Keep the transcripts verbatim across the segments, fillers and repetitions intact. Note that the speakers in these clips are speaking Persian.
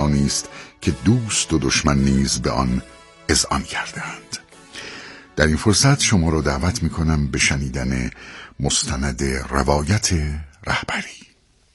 نیست که دوست و دشمن نیز به آن اذعان کردند. در این فرصت شما را دعوت می کنم به شنیدن مستند روایت رهبری.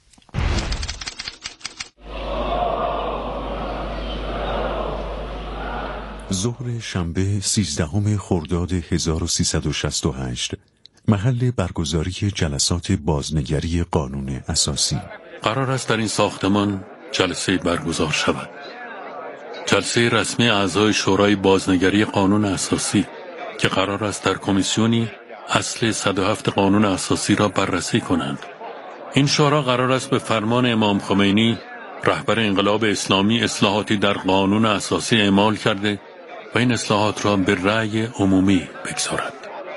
ظهر شنبه سیزدهم خرداد هزار و سیصد و شصت و هشت، محل برگزاری جلسات بازنگری قانون اساسی. قرار است در این ساختمان جلسه برگزار شود. جلسه رسمی اعضای شورای بازنگری قانون اساسی که قرار است در کمیسیونی اصل صد و هفت قانون اساسی را بررسی کنند. این شورا قرار است به فرمان امام خمینی رهبر انقلاب اسلامی اصلاحاتی در قانون اساسی اعمال کرده و این اصلاحات را به رأی عمومی بگذارد.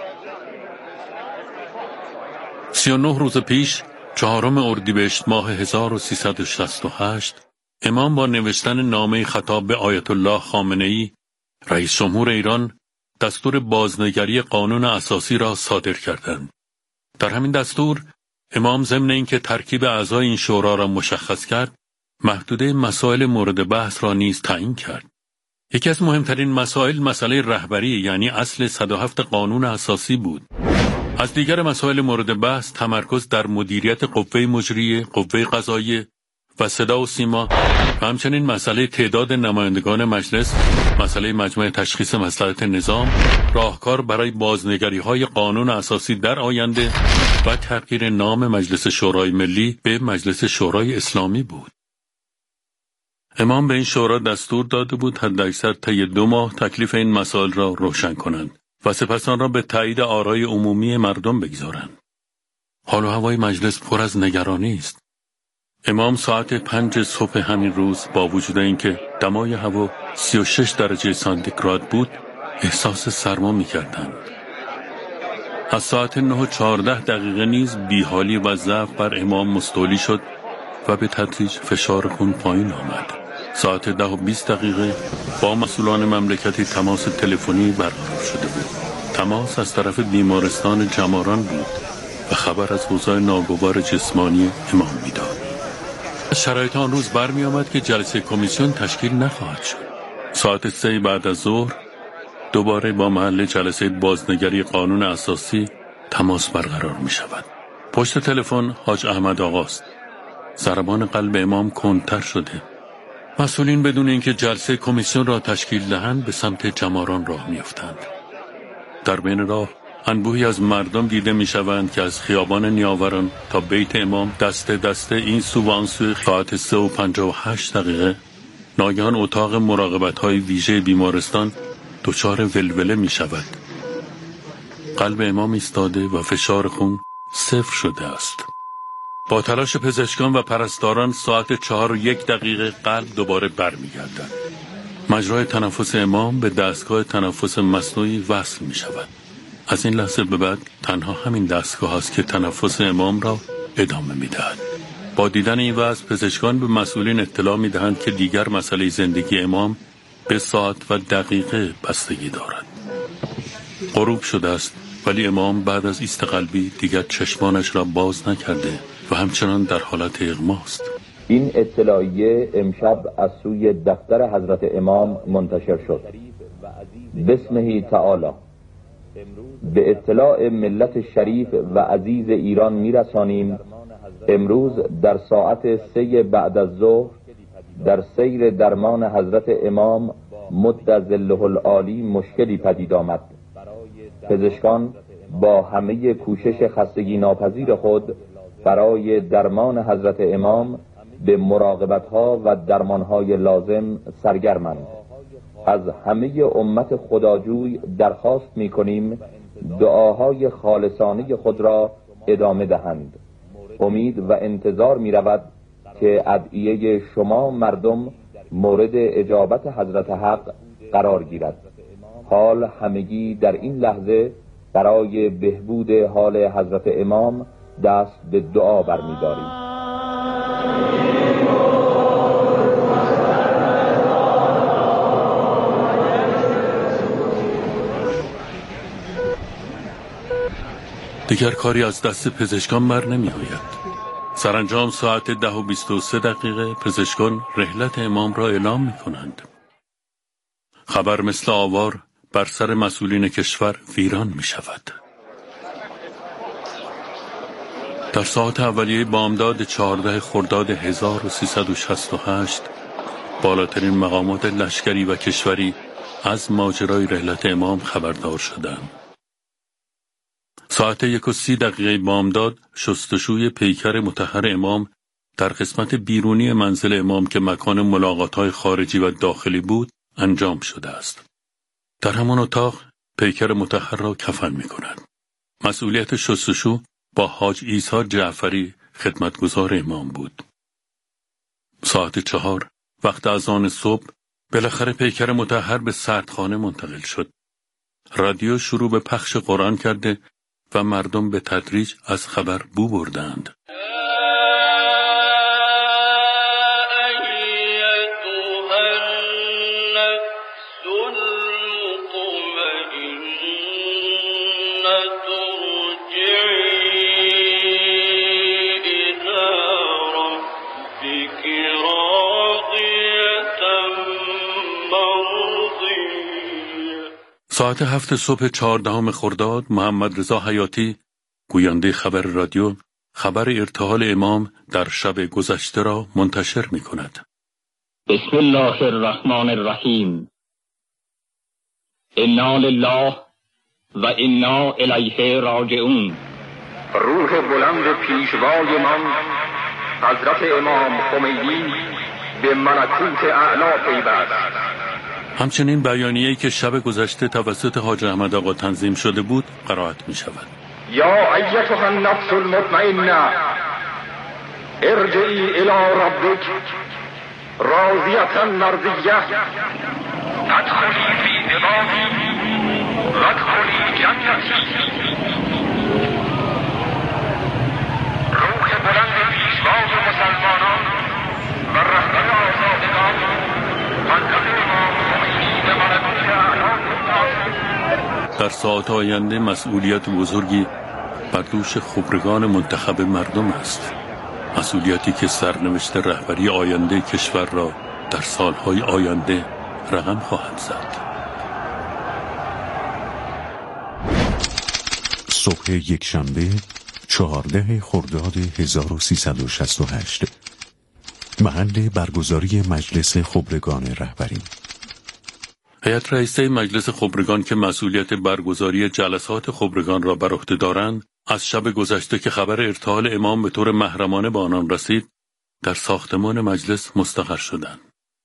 سی و نه روز پیش، چهارم اردیبهشت ماه هزار و سیصد و شصت و هشت، امام با نوشتن نامه خطاب به آیت الله خامنه‌ای رئیس جمهور ایران دستور بازنگری قانون اساسی را صادر کردند. در همین دستور امام ضمن اینکه ترکیب اعضای این شورا را مشخص کرد، محدوده مسائل مورد بحث را نیز تعیین کرد. یکی از مهمترین مسائل مسئله رهبری یعنی اصل صد و هفت قانون اساسی بود. از دیگر مسائل مورد بحث تمرکز در مدیریت قوه مجریه، قوه قضاییه و صدا و سیما و همچنین مسئله تعداد نمایندگان مجلس، مسئله مجمع تشخیص مصلحت نظام، راهکار برای بازنگری های قانون اساسی در آینده و تغییر نام مجلس شورای ملی به مجلس شورای اسلامی بود. امام به این شورا دستور داده بود حداکثر طی دو ماه تکلیف این مسائل را روشن کنند و سپس آن را به تایید آرای عمومی مردم بگذارند. حال و هوای مجلس پر از نگرانی است. امام ساعت پنج صبح همین روز با وجود اینکه دمای هوا سی و شش درجه سانتیگراد بود، احساس سرما می‌کردند. از ساعت نه و چهارده دقیقه نیز بیحالی و ضعف بر امام مستولی شد و به تدریج فشار خون پایین آمد. ساعت ده و بیست دقیقه با مسئولان مملکتی تماس تلفنی برقرار شده بود. تماس از طرف بیمارستان جماران بود و خبر از اوضاع ناگوار جسمانی امام میداد. شرایط آن روز برمی آمد که جلسه کمیسیون تشکیل نخواهد شد. ساعت سه بعد از ظهر دوباره با محل جلسه بازنگری قانون اساسی تماس برقرار می شود. پشت تلفن حاج احمد آقاست. ضربان قلب امام کندتر شده. مسئولین بدون اینکه جلسه کمیسیون را تشکیل دهند به سمت جماران راه می افتند. در بین راه انبوهی از مردم دیده می شوند که از خیابان نیاوران تا بیت امام دسته دسته این سو و آن سوی ساعت سه و پنجاه و هشت دقیقه ناگهان اتاق مراقبت های ویژه بیمارستان دچار ولوله می شود. قلب امام ایستاده و فشار خون صفر شده است. با تلاش پزشکان و پرستاران ساعت چهار و یک دقیقه قلب دوباره برمی گردد. مجرای تنفس امام به دستگاه تنفس مصنوعی وصل می شود. از این لحظه به بعد تنها همین دستگاه است که تنفس امام را ادامه می دهد. با دیدن این وضع پزشکان به مسئولین اطلاع می دهند که دیگر مسئله زندگی امام به ساعت و دقیقه بستگی دارد. غروب شده است ولی امام بعد از ایست قلبی دیگر چشمانش را باز نکرده و همچنان در حالت اغماست. این اطلاعیه امشب از سوی دفتر حضرت امام منتشر شد. بسمه تعالی به اطلاع ملت شریف و عزیز ایران میرسانیم امروز در ساعت سه بعد از ظهر در سیر درمان حضرت امام مد ظله العالی مشکلی پدید آمد. پزشکان با همه کوشش خستگی ناپذیر خود برای درمان حضرت امام به مراقبت‌ها و درمان‌های لازم سرگرمند. از همه امت خداجوی درخواست می‌کنیم دعاهای خالصانه خود را ادامه دهند. امید و انتظار می‌رود که ادعیه شما مردم مورد اجابت حضرت حق قرار گیرد. حال همگی در این لحظه برای بهبود حال حضرت امام دست به دعا برمی‌داریم. دیگر کاری از دست پزشکان بر نمی آید. سرانجام ساعت ده و بیست و سه دقیقه پزشکان رحلت امام را اعلام می کنند. خبر مثل آوار بر سر مسئولین کشور ویران می شود. در ساعت اولیه بامداد چهارده خرداد هزار و سیصد و شصت و هشت بالاترین مقامات لشکری و کشوری از ماجرای رحلت امام خبردار شدند. ساعت یک و سی دقیقه بامداد شستشوی پیکر مطهر امام در قسمت بیرونی منزل امام که مکان ملاقات‌های خارجی و داخلی بود انجام شده است. در همان اتاق پیکر مطهر را کفن می‌کنند. مسئولیت شستشو با حاج عیسی جعفری خدمتگزار امام بود. ساعت چهار وقت اذان صبح بالاخره پیکر مطهر به سردخانه منتقل شد. رادیو شروع به پخش قرآن کرده و مردم به تدریج از خبر بو بردند. ساعت هفت صبح چهاردهم خرداد محمد رضا حیاتی گوینده خبر رادیو خبر ارتحال امام در شب گذشته را منتشر می کند. بسم الله الرحمن الرحیم. انا لله و انا الیه راجعون. روح بلند پیشوای من حضرت امام خمینی به ملکوت اعلی پیوست. همچنین بیانیه‌ای که شب گذشته توسط حاج احمد آقا تنظیم شده بود قرائت می شود. یا ایتها النفس المطمئنه ارجعی الی ربک راضیة مرضیه ادخلی فی عبادی وادخلی جنتی. روح بلند پیشوای مسلمانان و رهبر آزادگان حضرت امام خمینی به ملکوت اعلی پیوست. در ساعات آینده مسئولیت بزرگی بر دوش خبرگان منتخب مردم است. مسئولیتی که سرنوشت رهبری آینده کشور را در سالهای آینده رقم خواهد زد. صبح یکشنبه چهارده خرداد هزار و سیصد و شصت و هشت محل برگزاری مجلس خبرگان رهبری. هیئت رئیسه مجلس خبرگان که مسئولیت برگزاری جلسات خبرگان را بر عهده دارند، از شب گذشته که خبر ارتحال امام به طور محرمانه به آنان رسید، در ساختمان مجلس مستقر شدند.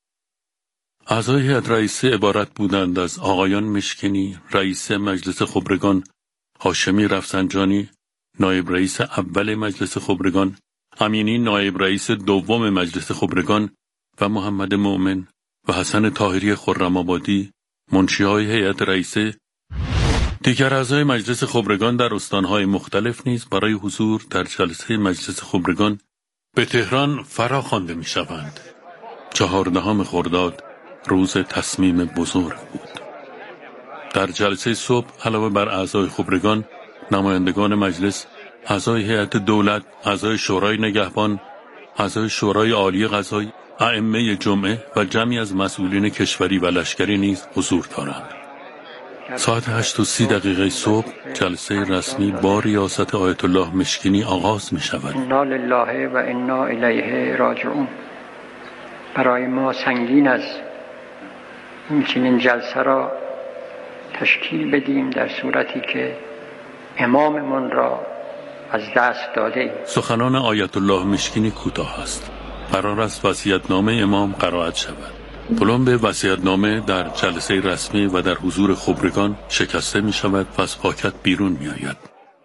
اعضای هیئت رئیسه عبارت بودند از آقایان مشکنی، رئیس مجلس خبرگان، هاشمی رفسنجانی، نایب رئیس اول مجلس خبرگان، امینی نایب رئیس دوم مجلس خبرگان و محمد مؤمن و حسن طاهری خرم‌آبادی منشی‌های هیئت رئیسه. دیگر اعضای مجلس خبرگان در استانهای مختلف نیز برای حضور در جلسه مجلس خبرگان به تهران فرا خوانده می‌شوند. چهاردهم خرداد روز تصمیم بزرگ بود. در جلسه صبح علاوه بر اعضای خبرگان، نمایندگان مجلس، اعضای هیئت دولت، اعضای شورای نگهبان، اعضای شورای عالی قضایی، ائمه جمعه و جمعی از مسئولین کشوری و لشکری نیز حضور دارند. ساعت هشت و سی دقیقه صبح جلسه رسمی با ریاست آیت الله مشکینی آغاز می شود. انا لله و انا الیه راجعون. برای ما سنگین است این چنین جلسه را تشکیل بدیم در صورتی که اماممون را از دست داده ایم. سخنان آیت الله مشکینی کوتاه است. قرار است وصیت‌نامه امام قرائت شود. پلمب وصیت‌نامه در جلسه رسمی و در حضور خبرگان شکسته می شود و از پاکت بیرون می آید.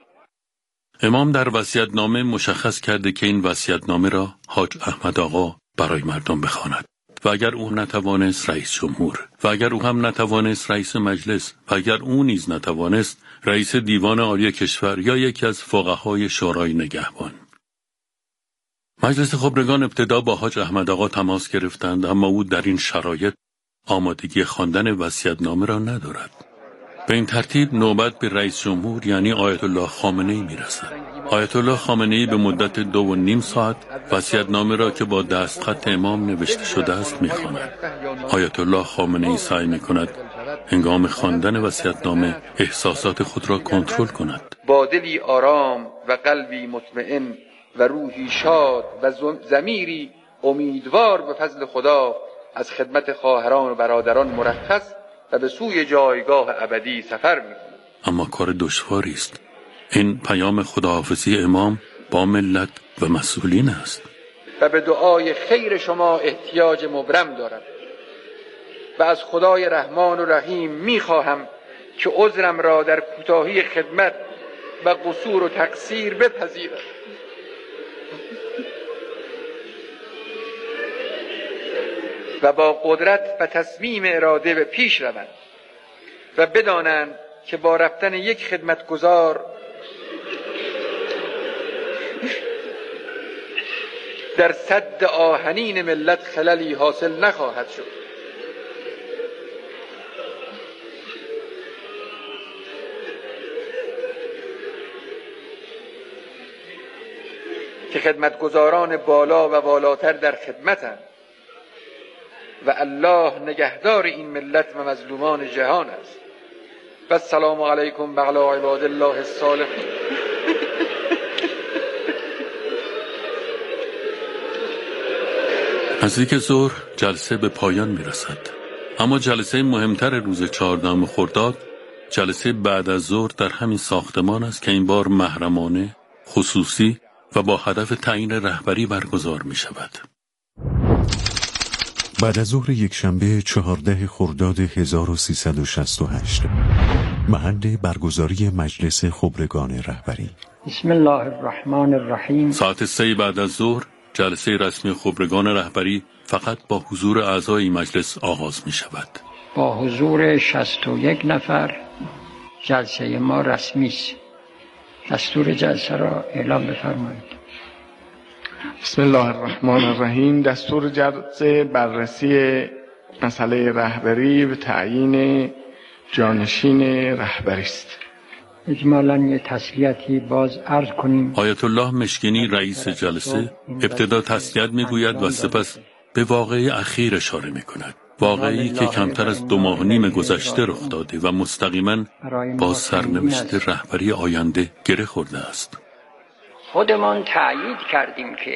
امام در وصیت‌نامه مشخص کرده که این وصیت‌نامه را حاج احمد آقا برای مردم بخواند و اگر او نتوانست رئیس جمهور و اگر او هم نتوانست رئیس مجلس و اگر او نیز نتوانست رئیس دیوان عالی کشور یا یکی از فقهای شورای نگهبان. مجلس خبرگان ابتدا با حاج احمد آقا تماس گرفتند، اما او در این شرایط آمادگی خواندن وصیت‌نامه را ندارد. به این ترتیب نوبت به رئیس جمهور یعنی آیت الله خامنه ای میرسد. آیت الله خامنه ای به مدت دو و نیم ساعت وصیت‌نامه را که با دستخط امام نوشته شده است می‌خواند. آیت الله خامنه ای سعی می‌کند هنگام خواندن وصیت‌نامه احساسات خود را کنترل کند. با دلی آرام و قلبی مطمئن و روحی شاد و ضمیری امیدوار به فضل خدا از خدمت خواهران و برادران مرخص و به سوی جایگاه ابدی سفر می‌کند. اما کار دشواری است. این پیام خداحافظی امام با ملت و مسئولین است و به دعای خیر شما احتیاج مبرم دارم و از خدای رحمان و رحیم می‌خواهم که عذرم را در کوتاهی خدمت و قصور و تقصیر بپذیرد و با قدرت و تصمیم اراده به پیش روند و بدانند که با رفتن یک خدمتگزار در سد آهنین ملت خللی حاصل نخواهد شد. که خدمتگزاران بالا و بالاتر در خدمتند و الله نگهدار این ملت و مظلومان جهان است. و السلام علیکم و علی عباد الله الصالحین. نزدیک ظهر جلسه به پایان میرسد. اما جلسه مهمتر روز چهاردهم خرداد جلسه بعد از ظهر در همین ساختمان است که این بار محرمانه، خصوصی و با هدف تعیین رهبری برگزار می شود. بعد از ظهر یکشنبه چهاردهم خرداد هزار و سیصد و شصت و هشت محل برگزاری مجلس خبرگان رهبری. بسم الله الرحمن الرحیم. ساعت سه بعد از ظهر جلسه رسمی خبرگان رهبری فقط با حضور اعضای مجلس آغاز می شود. با حضور شصت و یک نفر جلسه ما رسمی است. دستور جلسه را اعلام بفرمایید. بسم الله الرحمن الرحیم. دستور جلسه بررسی مسئله رهبری و تعیین جانشین رهبری است. اجمالاً یه تسلیتی باز عرض کنیم. آیت الله مشکینی رئیس جلسه ابتدا تسلیت میگوید و سپس به واقعه اخیر اشاره میکند. واقعی که کمتر از دو ماه و نیم گذشته رخ داده و مستقیما با سرنوشت رهبری آینده گره خورده است. خودمان تأیید کردیم که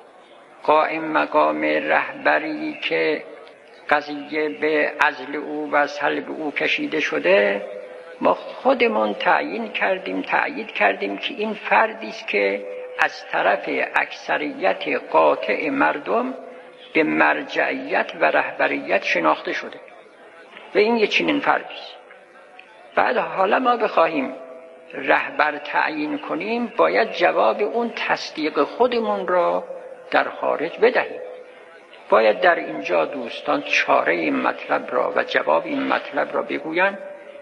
قائم مقام رهبری که قضیه به عزل او و سلب او کشیده شده، ما خودمان تعیین کردیم تأیید کردیم که این فردی است که از طرف اکثریت قاطع مردم به مرجعیت و رهبریت شناخته شده و این یه چنین فردی است. بعد حالا ما بخواهیم رهبر تعیین کنیم باید جواب اون تصدیق خودمون را در خارج بدهیم. باید در اینجا دوستان چاره این مطلب را و جواب این مطلب را بگویند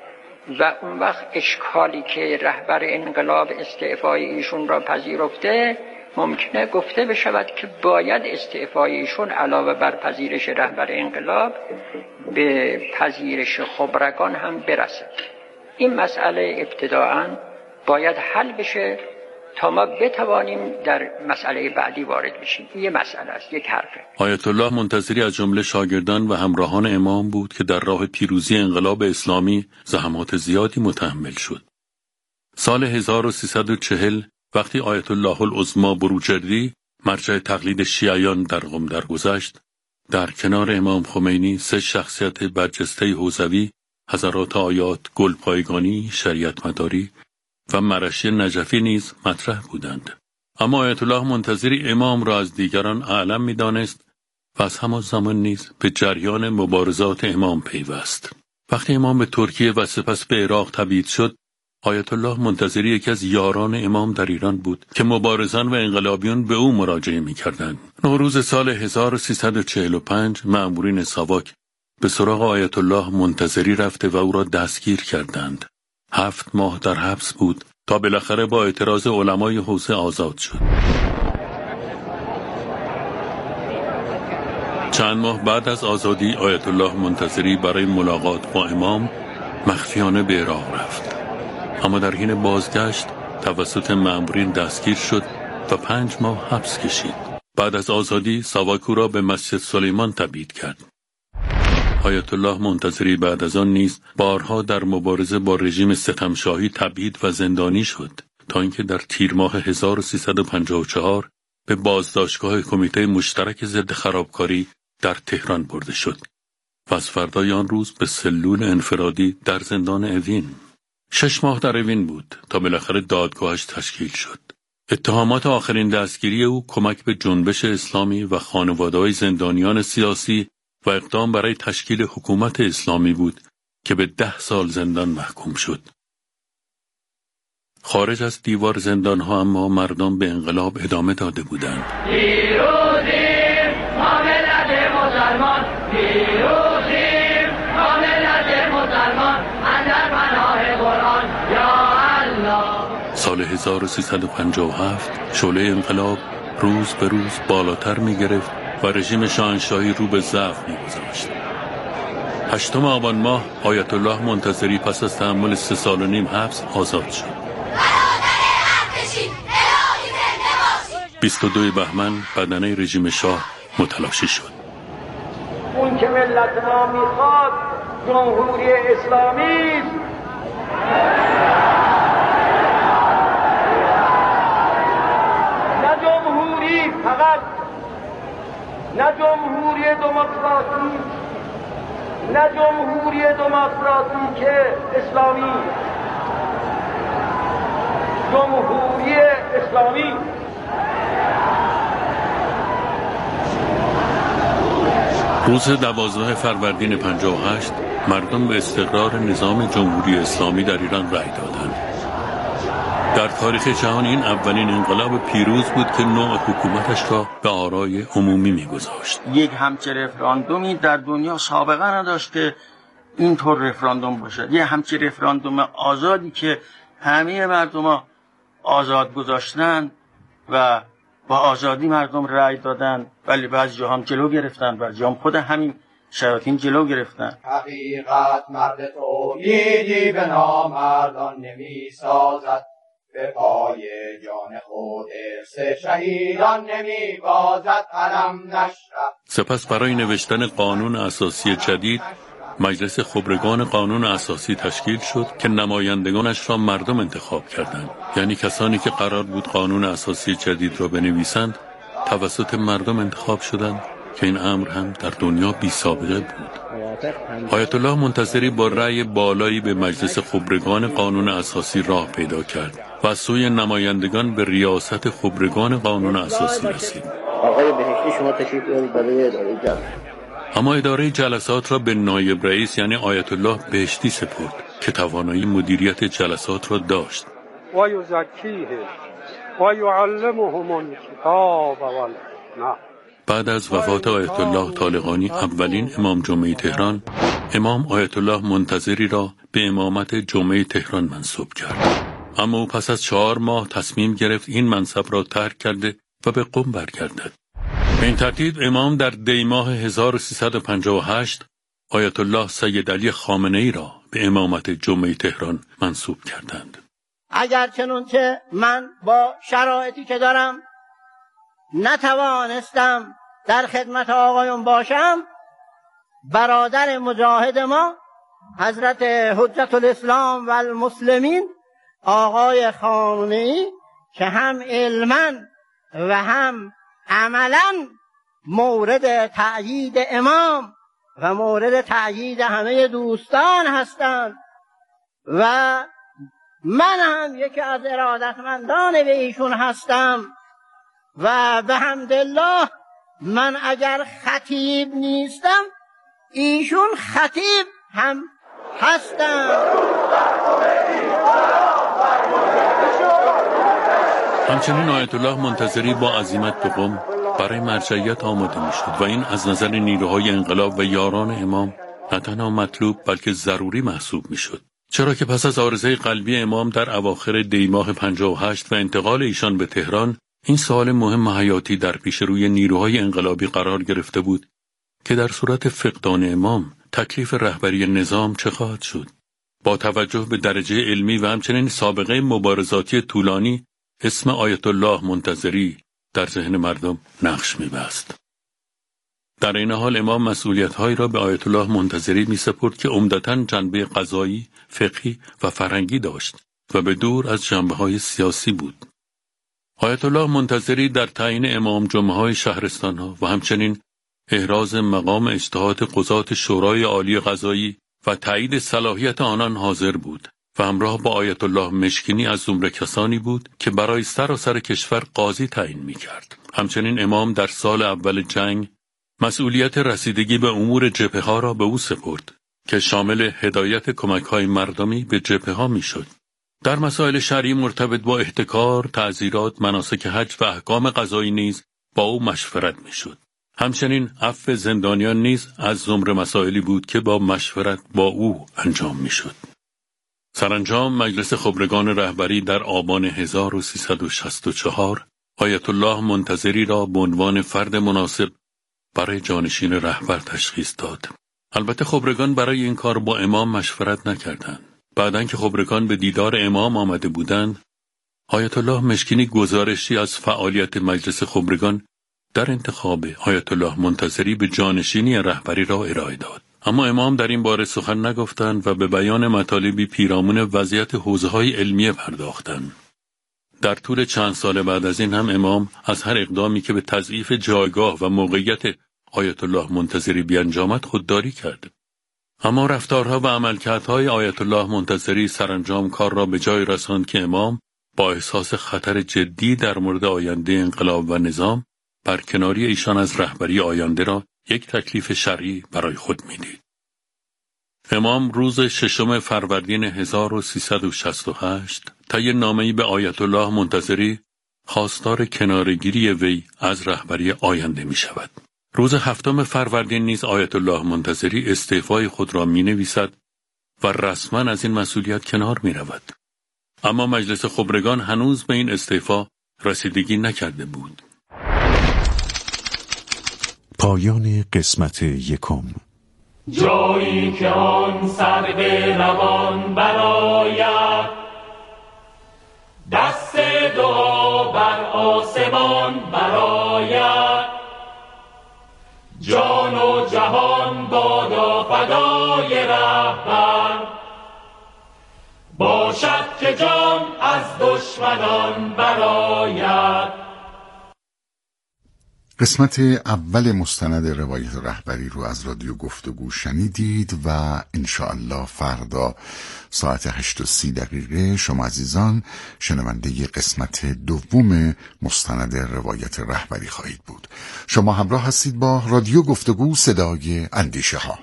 و اون وقت اشکالی که رهبر انقلاب استعفای ایشون را پذیرفته ممکنه گفته بشود که باید استعفای ایشون علاوه بر پذیرش رهبر انقلاب به پذیرش خبرگان هم برسد. این مسئله ابتداعاً باید حل بشه تا ما بتوانیم در مسئله بعدی وارد بشیم. یه مسئله است، یک حرفه. آیت الله منتظری از جمله شاگردان و همراهان امام بود که در راه پیروزی انقلاب اسلامی زحمات زیادی متحمل شد. سال هزار و سیصد و چهل وقتی آیت الله العظمی بروجردی مرجع تقلید شیعیان در قم درگذشت، در کنار امام خمینی سه شخصیت برجسته حوزوی، حضرات آیات گلپایگانی، شریعت مداری و مرشی نجفی نیز مطرح بودند. اما آیت الله منتظری امام را از دیگران اعلم می دانست و از همان زمان نیز به جریان مبارزات امام پیوست. وقتی امام به ترکیه و سپس به عراق تبعید شد، آیت الله منتظری یکی از یاران امام در ایران بود که مبارزان و انقلابیون به او مراجعه می کردند. نوروز سال هزار و سیصد و چهل و پنج مأمورین ساواک به سراغ آیت الله منتظری رفته و او را دستگیر کردند. هفت ماه در حبس بود تا بالاخره با اعتراض علمای حوزه آزاد شد. چند ماه بعد از آزادی آیت الله منتظری برای ملاقات با امام مخفیانه به عراق رفت، اما در حین بازگشت توسط مأمورین دستگیر شد و پنج ماه حبس کشید. بعد از آزادی ساواک را به مسجد سلیمان تبعید کرد. آیت الله منتظری بعد از آن نیز بارها در مبارزه با رژیم ستمشاهی تبعید و زندانی شد تا اینکه در تیر ماه هزار و سیصد و پنجاه و چهار به بازداشتگاه کمیته مشترک ضد خرابکاری در تهران برده شد و از فردای آن روز به سلول انفرادی در زندان اوین. شش ماه در اوین بود تا بالاخره دادگاهش تشکیل شد. اتهامات آخرین دستگیری او کمک به جنبش اسلامی و خانواده‌های زندانیان سیاسی و اقدام برای تشکیل حکومت اسلامی بود که به ده سال زندان محکوم شد. خارج از دیوار زندانها اما مردم به انقلاب ادامه داده بودند. پیروزیم ما ملت مسلمان، پیروزیم ما ملت مسلمان، اندر پناه قرآن یا الله. سال هزار و سیصد و پنجاه و هفت شعله انقلاب روز به روز بالاتر می گرفت و رژیم شاهنشاهی رو به ضعف می گذاشت. هشتم آبان ماه آیت الله منتظری پس از تحمل سه سال و نیم حبس آزاد شد. بیست و دو بهمن بدنه رژیم شاه متلاشی شد. اون که ملت ما میخواد جمهوری اسلامی است. نه جمهوری فقط، نه جمهوری دموکراسی، نه جمهوری دموکراسی که اسلامی، جمهوری اسلامی. روز دوازده فروردین پنجاه و هشت مردم به استقرار نظام جمهوری اسلامی در ایران رأی دادند. در تاریخ جهان این اولین انقلاب پیروز بود که نوع حکومتش را به آرای عمومی می‌گذاشت. یک همچه رفراندومی در دنیا سابقه نداشت که اینطور رفراندوم باشه. یه همچه رفراندوم آزادی که همه مردم آزاد گذاشتن و با آزادی مردم رأی دادن، ولی بعضی جا هم جلو گرفتن، بعضی جا هم خود همین شیاطین جلو گرفتن. حقیقت مرد تولیدی به نامردان نمی سازد، به پای جان خود ارث شهیدان نمی بازد. علم نشرب. سپس برای نوشتن قانون اساسی جدید مجلس خبرگان قانون اساسی تشکیل شد که نمایندگانش را مردم انتخاب کردند. یعنی کسانی که قرار بود قانون اساسی جدید را بنویسند توسط مردم انتخاب شدند که این امر هم در دنیا بی سابقه بود. آیت الله منتظری با رأی بالایی به مجلس خبرگان قانون اساسی راه پیدا کرد و از سوی نمایندگان به ریاست خبرگان قانون اساسی رسید. آقای بهشتی شما تشریف بیارید برای اداره جلسات. اما اداره جلسات را به نایب رئیس یعنی آیت الله بهشتی سپرد که توانایی مدیریت جلسات را داشت. و یزکیه و یعلمهم الکتاب والحکمة. بعد از وفات آیت الله طالقانی اولین امام جمعه تهران، امام آیت الله منتظری را به امامت جمعه تهران منصوب کرد. اما او پس از چهار ماه تصمیم گرفت این منصب را ترک کرده و به قم برگردد. به این ترتیب امام در دی ماه هزار و سیصد و پنجاه و هشت آیت الله سید علی خامنه‌ای را به امامت جمعه تهران منصوب کردند. اگر چنانچه من با شرایطی که دارم نتوانستم در خدمت آقایون باشم، برادر مجاهد ما حضرت حجت الاسلام و المسلمین آقای خامنه‌ای که هم علما و هم عملا مورد تأیید امام و مورد تأیید همه دوستان هستند و من هم یکی از ارادتمندان به ایشون هستم و به حمدالله من اگر خطیب نیستم ایشون خطیب هم هستم. همچنین آیت الله منتظری با عزیمت به قم برای مرجعیت آماده می شد و این از نظر نیروهای انقلاب و یاران امام نه تنها مطلوب بلکه ضروری محسوب می شد. چرا که پس از عارضه قلبی امام در اواخر دی ماه پنجاه و هشت و انتقال ایشان به تهران، این سوال مهم و حیاتی در پیش روی نیروهای انقلابی قرار گرفته بود که در صورت فقدان امام تکلیف رهبری نظام چه خواهد شد؟ با توجه به درجه علمی و همچنین سابقه مبارزاتی طولانی، اسم آیت الله منتظری در ذهن مردم نقش می‌بست. در این حال امام مسئولیت‌هایی را به آیت الله منتظری می‌سپرد که عمدتاً جنبه قضایی، فقهی و فرهنگی داشت و به دور از جنبه‌های سیاسی بود. آیت الله منتظری در تعیین امام جمعه‌های شهرستان‌ها و همچنین احراز مقام اجتهاد قضات شورای عالی قضایی و تایید صلاحیت آنان حاضر بود و همراه با آیت الله مشکینی از زمره کسانی بود که برای سراسر کشور قاضی تعیین می‌کرد. همچنین امام در سال اول جنگ مسئولیت رسیدگی به امور جبهه‌ها را به او سپرد که شامل هدایت کمک‌های مردمی به جبهه‌ها می‌شد. در مسائل شرعی مرتبط با احتکار، تعزیرات، مناسک حج و احکام قضایی نیز با او مشورت می‌شد. همچنین عفو زندانیان نیز از زمره مسائلی بود که با مشورت با او انجام می‌شد. سرانجام مجلس خبرگان رهبری در آبان هزار و سیصد و شصت و چهار آیت الله منتظری را به عنوان فرد مناسب برای جانشین رهبر تشخیص داد. البته خبرگان برای این کار با امام مشورت نکردند. بعدن که خبرگان به دیدار امام آمده بودند، آیت الله مشکینی گزارشی از فعالیت مجلس خبرگان در انتخاب آیت الله منتظری به جانشینی رهبری را ارائه داد. اما امام در این باره سخن نگفتند و به بیان مطالبی پیرامون وضعیت حوزه‌های علمیه پرداختند. در طول چند سال بعد از این هم امام از هر اقدامی که به تضعیف جایگاه و موقعیت آیت الله منتظری بیانجامد خودداری کرد. اما رفتارها و عملکردهای آیت الله منتظری سرانجام کار را به جای رساند که امام با احساس خطر جدی در مورد آینده انقلاب و نظام برکناری ایشان از رهبری آینده را یک تکلیف شرعی برای خود می‌دید. امام روز ششم فروردین هزار و سیصد و شصت و هشت طی نامه‌ای به آیت الله منتظری خواستار کناره‌گیری وی از رهبری آینده می‌شود. روز هفتم فروردین نیز آیت الله منتظری استعفای خود را می‌نویسد و رسما از این مسئولیت کنار می‌رود. اما مجلس خبرگان هنوز به این استعفا رسیدگی نکرده بود. پایان قسمت یکم. جایی که آن سرو روان برآید، دست دعا بر آسمان برآید، جان و جهان بادا فدای رهبر، باشد که جان از دشمنان برآید. قسمت اول مستند روایت رهبری رو از رادیو گفتگو شنیدید و انشاءالله فردا ساعت هشت و سی دقیقه شما عزیزان شنونده قسمت دوم مستند روایت رهبری خواهید بود. شما همراه هستید با رادیو گفتگو صدای اندیشه ها.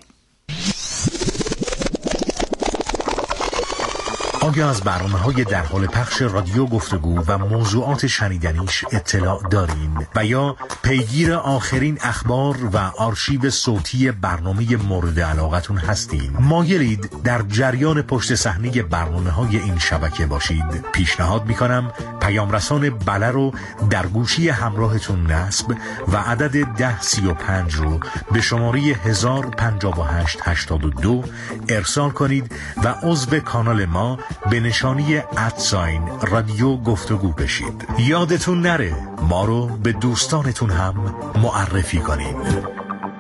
آیا از برنامه‌های در حال پخش رادیو گفتگو و موضوعات شنیدنیش اطلاع دارین و یا پیگیر آخرین اخبار و آرشیو صوتی برنامه مورد علاقتون هستین؟ مایلید در جریان پشت صحنه برنامه‌های این شبکه باشید؟ پیشنهاد می‌کنم پیام رسان بله رو در گوشی همراهتون نصب و عدد ده سی و پنج رو به شماره هزار و پنجاه و هشت هشتاد و دو ارسال کنید و عضو کانال ما به نشانی ادساین رادیو گفتگو بشید. یادتون نره ما رو به دوستانتون هم معرفی کنید.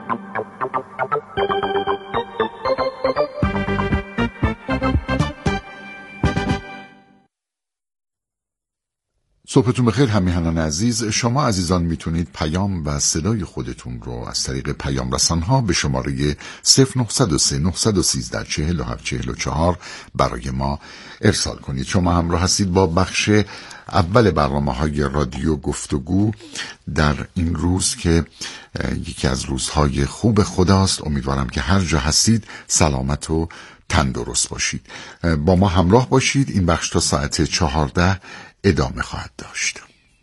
صبحتون بخیر همیهنان عزیز. شما عزیزان میتونید پیام و صدای خودتون رو از طریق پیام رسانها به شماره صفر نه صفر سه نه یک سه چهل و هفت چهل و چهار برای ما ارسال کنید. شما همراه هستید با بخش اول برنامه های رادیو گفتگو در این روز که یکی از روزهای خوب خداست. امیدوارم که هر جا هستید سلامت و تندرست باشید. با ما همراه باشید. این بخش تا ساعت چهارده ادامه خواهد داشت.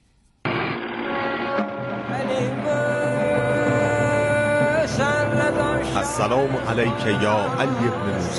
السلام علیک یا علی ابن موسی.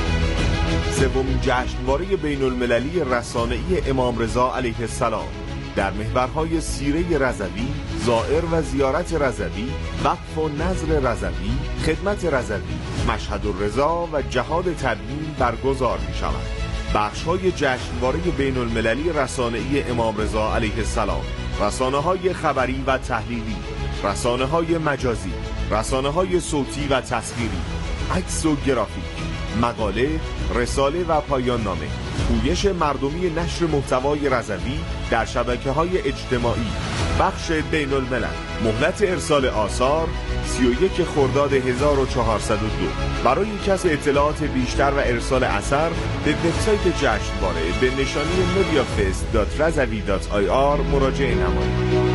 سومین جشنواره بین المللی رسانه‌ای امام رضا علیه السلام در محورهای سیره رضوی، زائر و زیارت رضوی، وقف و نظر رضوی، خدمت رضوی، مشهد الرضا و جهاد تبیین برگزار می شود. بخش‌های جشنواره بین المللی رسانه‌ای امام رضا علیه السلام، رسانه‌های خبری و تحلیلی، رسانه‌های مجازی، رسانه‌های صوتی و تصویری، عکس و گرافیک، مقاله، رساله و پایان نامه، پویش مردمی نشر محتوای رضوی در شبکه‌های اجتماعی، بخش بین الملل، مهلت ارسال آثار سی و یک خرداد هزار و چهارصد و دو. برای کسب اطلاعات بیشتر و ارسال اثر به وبسایت جشنواره به نشانی mediafest دات رضوی دات آی آر مراجعه نمایید.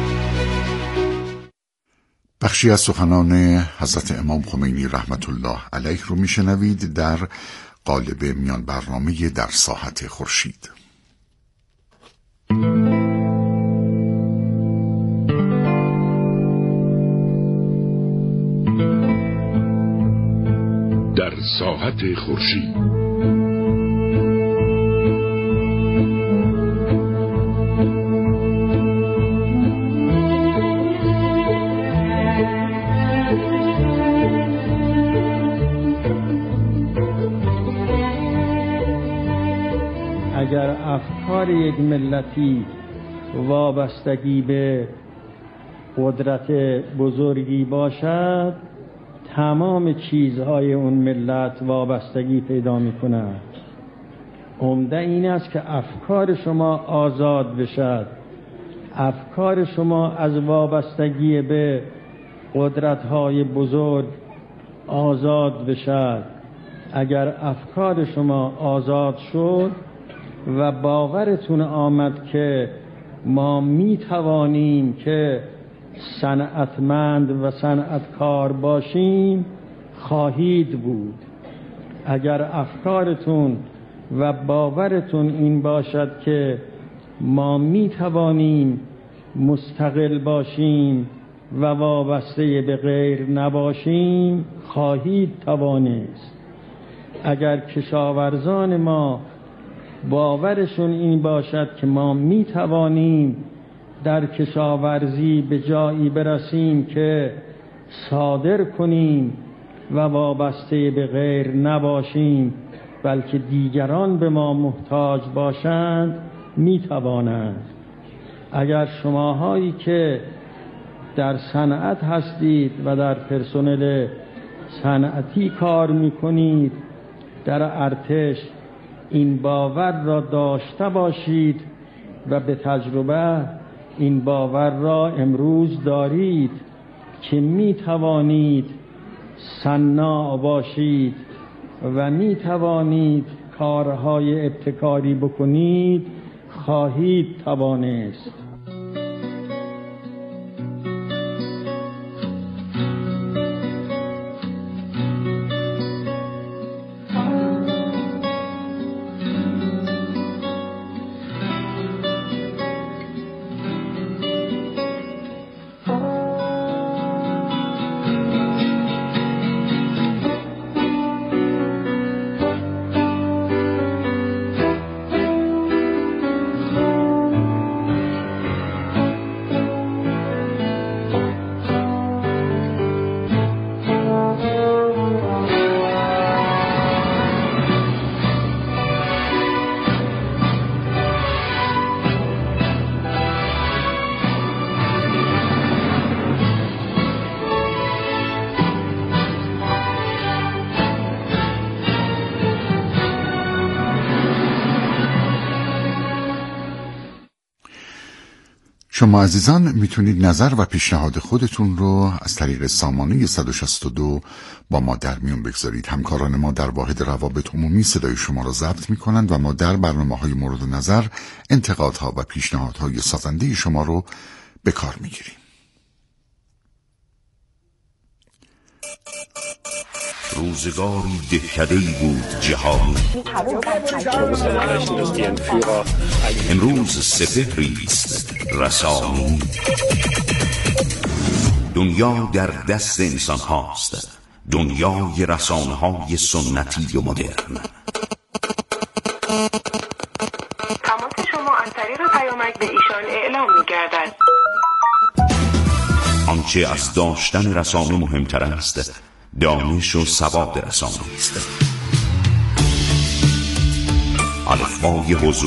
بخشی از سخنان حضرت امام خمینی رحمت الله علیه رو میشنوید در قالب میان برنامه در ساحت خورشید. در ساحت خورشید اگر افکار یک ملتی وابستگی به قدرت بزرگی باشد، تمام چیزهای اون ملت وابستگی پیدا می کند. عمده این است که افکار شما آزاد بشد، افکار شما از وابستگی به قدرت‌های بزرگ آزاد بشد. اگر افکار شما آزاد شد و باورتون آمد که ما می توانیم که صنعتمند و صنعتکار باشیم، خواهید بود. اگر افکارتون و باورتون این باشد که ما می توانیم مستقل باشیم و وابسته به غیر نباشیم، خواهید توانست. اگر کشاورزان ما باورشون این باشد که ما می توانیم در کشاورزی به جایی برسیم که صادر کنیم و وابسته به غیر نباشیم، بلکه دیگران به ما محتاج باشند، می توانند. اگر شماهایی که در صنعت هستید و در پرسنل صنعتی کار می کنید، در ارتش این باور را داشته باشید و به تجربه این باور را امروز دارید که می توانید صناع باشید و می توانید کارهای ابتکاری بکنید، خواهید توانست. شما عزیزان میتونید نظر و پیشنهاد خودتون رو از طریق سامانه صد و شصت و دو با ما در میون بگذارید. همکاران ما در واحد روابط عمومی صدای شما رو ضبط میکنند و ما در برنامه‌های مورد نظر انتقادها و پیشنهادهای سازنده شما رو به کار میگیریم. روزگاری دهکده‌ای بود جهانی، امروز سپهری است رسانی. دنیا در دست انسان هاست، دنیای رسانه های سنتی و مدرن. تماس شما از طریق پیام برنامه به ایشان اعلام می‌گردد. آنچه از داشتن رسانه مهمتر است، دانش و سواد رسانه است. الفبای حضور